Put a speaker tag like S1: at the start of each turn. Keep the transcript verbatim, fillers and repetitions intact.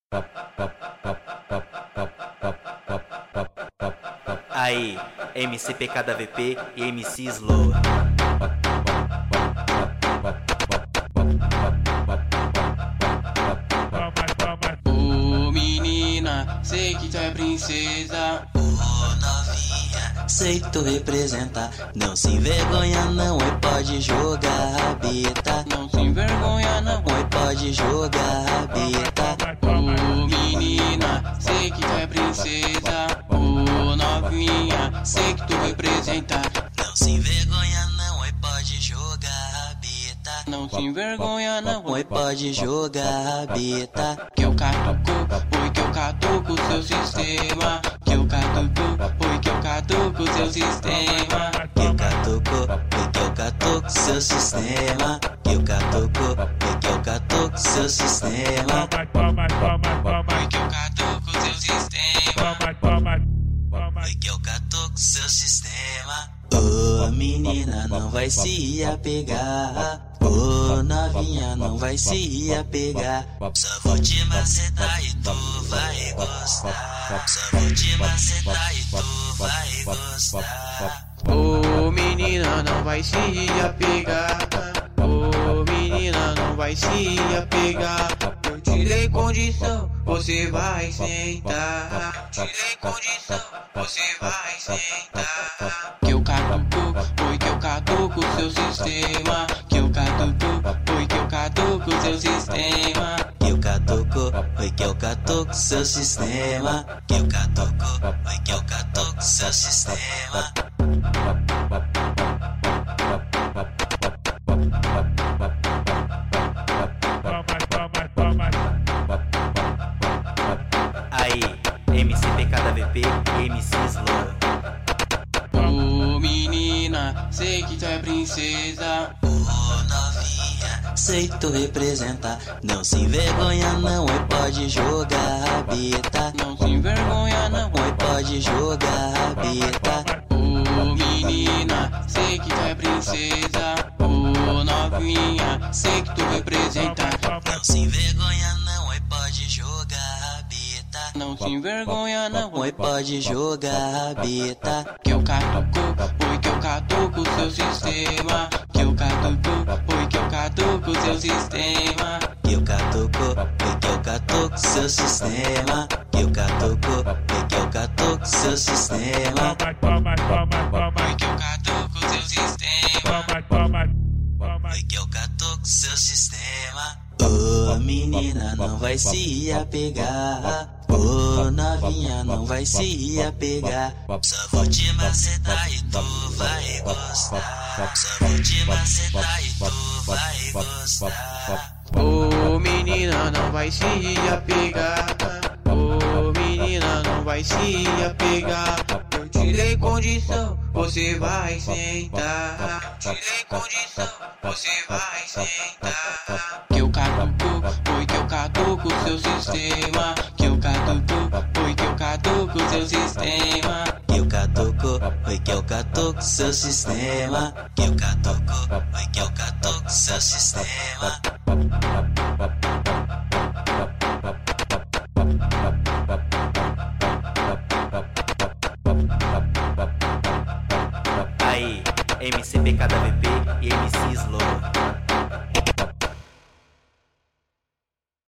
S1: Aí, M C P K da V P e M C Slow.
S2: Ô menina, sei que tu é princesa.
S3: Ô novinha, sei que tu representa. Não se envergonha não, oi pode jogar rabeta.
S2: Não se envergonha não,
S3: Oi pode jogar rabeta.
S2: ô menina, sei que tu é princesa. Ô novinha, sei que tu representa.
S3: Não se envergonha não, oi pode jogar rabeta.
S2: Não se envergonha não,
S3: Oi pode jogar rabeta.
S2: que eu catuco, oi que eu catuco o seu sistema. Que eu catuco, oi que eu catuco o seu sistema.
S3: Que eu catuco, oi que eu catuco seu sistema. Que eu catuco, oi que eu catuco seu sistema.
S2: Oi que eu catuco o seu sistema.
S3: Oi que eu catuco seu sistema. Ô menina, não vai se apegar. Ô novinha, não vai se apegar. Só vou te macetar e tu vai gostar. Só vou te macetar e tu vai gostar.
S2: Ô menina, não vai se apegar. Ô menina, não vai se apegar. Eu te dei condição, você vai sentar. Eu te dei condição, você vai sentar. Que eu catuco, oi que eu catuco o seu sistema. Que eu catuco, oi que eu catuco o seu sistema.
S3: Que eu catuco, oi que eu catuco seu sistema. Que eu catuco, oi que eu catuco seu sistema.
S1: Aí, M C P K da V P e M C Slow.
S2: Ô menina, sei que tu é princesa.
S3: Ô novinha, sei que tu representa. Não se envergonha não, oi pode jogar rabeta.
S2: Não se envergonha não,
S3: Oi pode jogar rabeta.
S2: ô menina, sei que tu é princesa. Ô novinha, sei que tu representa.
S3: Não se envergonha não, oi pode jogar rabeta.
S2: Não se envergonha não,
S3: Oi pode jogar rabeta.
S2: que eu catuco, oi que eu catuco o seu sistema. Que eu catuco, oi que eu catuco o seu sistema.
S3: Que eu catuco, oi que eu catuco seu sistema. Que eu catuco, oi que eu catuco seu sistema.
S2: Oi que eu catuco o seu sistema.
S3: Oi que eu catuco seu sistema. Ô menina, não vai se apegar. Ô novinha, não vai se apegar. Só vou te macetar e tu vai gostar. Só vou te macetar e tu vai gostar.
S2: Ô menina, não vai se apegar. Ô menina, não vai se apegar. Eu te dei condição, você vai sentar. Eu te dei condição, você vai sentar. Que eu catuco, oi que eu catuco o seu sistema. Que eu catuco, oi que eu catuco o seu sistema.
S3: Que eu catuco, oi que eu catuco seu sistema. Que eu catuco, oi que eu catuco seu sistema.
S1: Aí, M C P K da V P